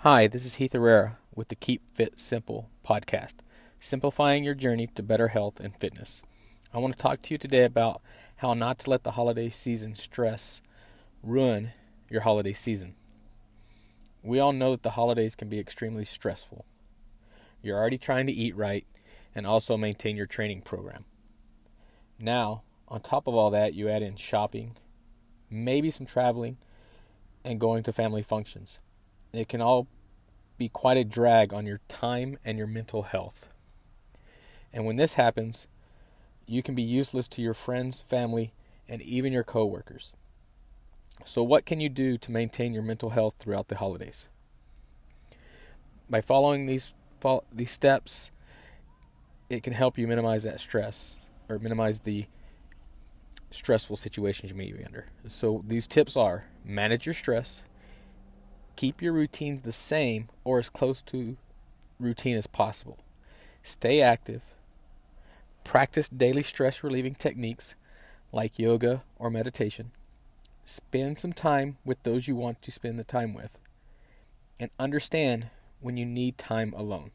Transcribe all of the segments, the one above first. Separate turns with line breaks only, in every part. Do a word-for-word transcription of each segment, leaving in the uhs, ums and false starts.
Hi, this is Heath Herrera with the Keep Fit Simple podcast, simplifying your journey to better health and fitness. I want to talk to you today about how not to let the holiday season stress ruin your holiday season. We all know that the holidays can be extremely stressful. You're already trying to eat right and also maintain your training program. Now, on top of all that, you add in shopping, maybe some traveling, and going to family functions. It can all be quite a drag on your time and your mental health. And when this happens, you can be useless to your friends, family, and even your coworkers. So what can you do to maintain your mental health throughout the holidays? By following these these steps, it can help you minimize that stress or minimize the stressful situations you may be under. So these tips are: manage your stress, keep your routines the same or as close to routine as possible, stay active, practice daily stress relieving techniques like yoga or meditation, spend some time with those you want to spend the time with, and understand when you need time alone.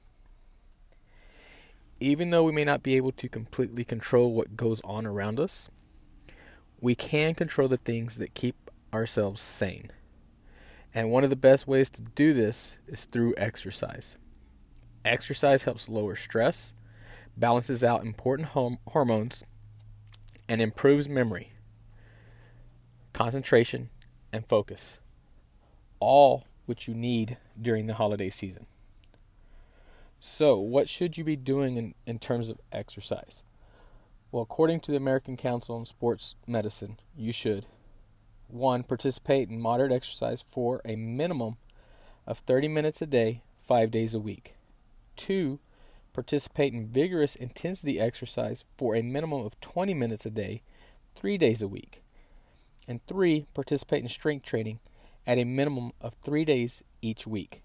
Even though we may not be able to completely control what goes on around us, we can control the things that keep ourselves sane. And one of the best ways to do this is through exercise. Exercise helps lower stress, balances out important hom- hormones, and improves memory, concentration, and focus, all which you need during the holiday season. So, what should you be doing in, in terms of exercise? Well, according to the American Council on Sports Medicine, you should one. Participate in moderate exercise for a minimum of thirty minutes a day, five days a week. two. Participate in vigorous intensity exercise for a minimum of twenty minutes a day, three days a week. And three. Participate in strength training at a minimum of three days each week.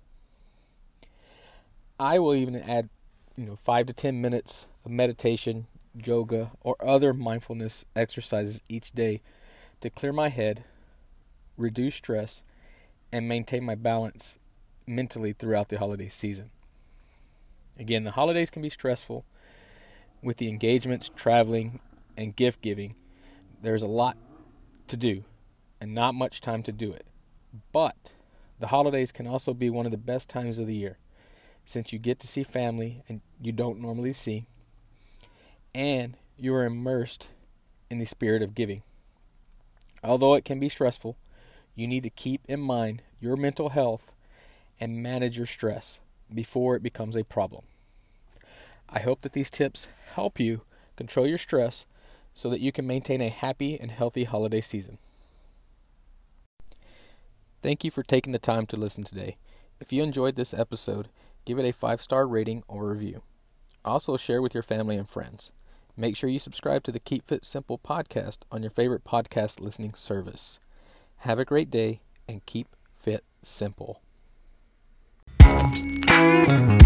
I will even add, you know, five to ten minutes of meditation, yoga, or other mindfulness exercises each day to clear my head, reduce stress, and maintain my balance mentally throughout the holiday season. Again, the holidays can be stressful with the engagements, traveling, and gift giving. There's a lot to do and not much time to do it. But the holidays can also be one of the best times of the year, since you get to see family and you don't normally see, and you are immersed in the spirit of giving. Although it can be stressful, you need to keep in mind your mental health and manage your stress before it becomes a problem. I hope that these tips help you control your stress so that you can maintain a happy and healthy holiday season. Thank you for taking the time to listen today. If you enjoyed this episode, give it a five-star rating or review. Also share with your family and friends. Make sure you subscribe to the Keep Fit Simple podcast on your favorite podcast listening service. Have a great day and keep fit simple.